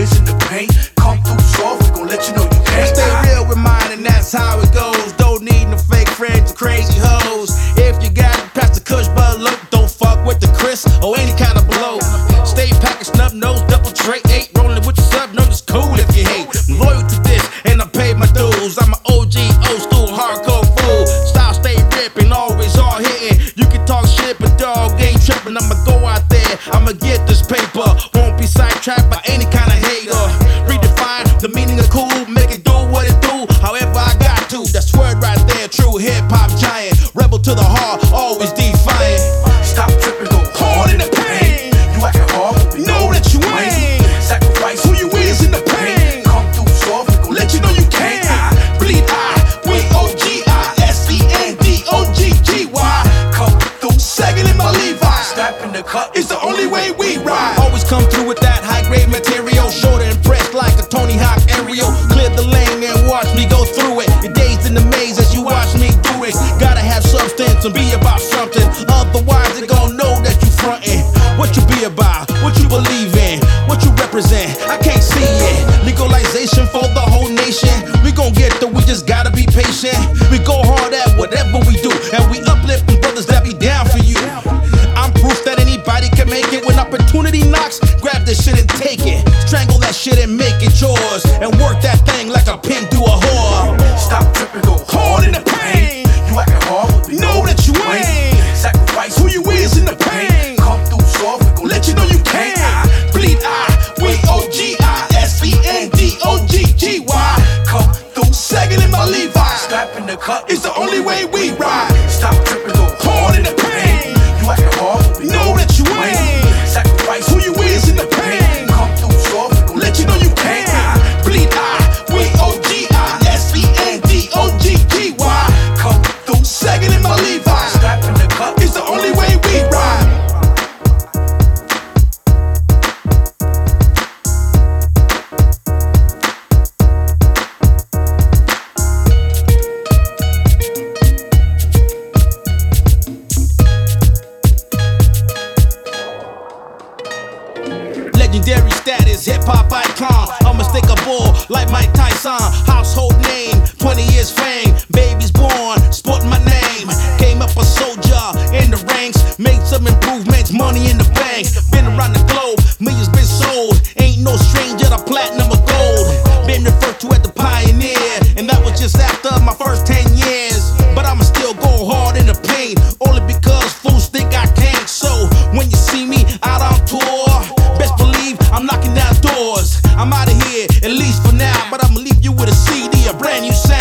years in the paint. Come through soft, we gon' let you know you can't. Stay real with mine and that's how it goes. Don't need no fake friends or crazy hoes. If you got it, pass the kush, but look, don't fuck with the Chris or any kind of blow. Stay packaged, snub nose, double tray, 8, rolling with the sub, no, it's cool if you hate. I'm loyal to this, and I pay my dues. I'm an OG, old school, hardcore fool. Style stay ripping, always all hitting. You can talk shit, but dog ain't tripping. I'ma go out there, I'ma get this paper. Won't be sidetracked by any kind of hater. Redefine the meaning of cool, make it do what it do, however I got to. That's word right there, true hip-hop giant. Rebel to the heart, always defiant. Stop tripping, go hard in the pain. You acting hard, but we know that you ain't. Sacrifice who you is in the pain. Come through soft, we gon' let you know you can't. I bleed I-W-O-G-I-S-E-N-D-O-G-G-Y. Come through sagging in my Levi's. Snap in the cut is the only way we ride. Always come through with that high-grade material. Sure to impress like a Tony Hawk aerial. Clear the lane and watch me go through it. You're dazed in the maze as you watch me do it. Gotta have substance and be about something. Otherwise they gon' know that you frontin'. What you be about, what you believe in, what you represent, I can't see it. Legalization for the whole nation. We gon' get there, we just gotta be patient. We go hard at whatever we do, and we uplifting brothers that be down for you. I'm proof that anybody can make it. When opportunity knocks, grab this shit and take it. Strangle that shit and make it yours, and work that thing like a pimp do a whore. Stop tripping, go hard in the pain. You acting hard, but we know that you ain't. Sacrifice who you is in the pain. Come through soft, we gon' let you know you can't. I bleed I-W-O-G-I-S-E-N-D-O-G-G-Y. Come through sagging in my Levi's. Snap in the cut is the only way we ride. Stop tripping, go hard in the pain. You acting hard, but we know that you ain't. Sacrifice who you is in the pain. Come through soft, we gon' let you know you can't. I bleed I-W-O-G-I-S-E-N-D-O-G-G-Y. Come through sagging in my Levi's. Snap in the cut is the only way we ride. Legendary status, hip-hop icon, unmistakable like Mike Tyson. Household name, 20 years fame. Babies born, sporting my name. Came up a soldier in the ranks, made some improvements, money in the bank. Been around the globe, millions been sold. Ain't no stranger to platinum or gold. Been referred to as the pioneer, and that was just after my first 10 years. But I'ma still go hard in the paint, only because fools think I can't. So when you see me out on tour, best believe I'm knocking down doors. I'm out of here, at least for now, but I'ma leave you with a CD, a brand new sound.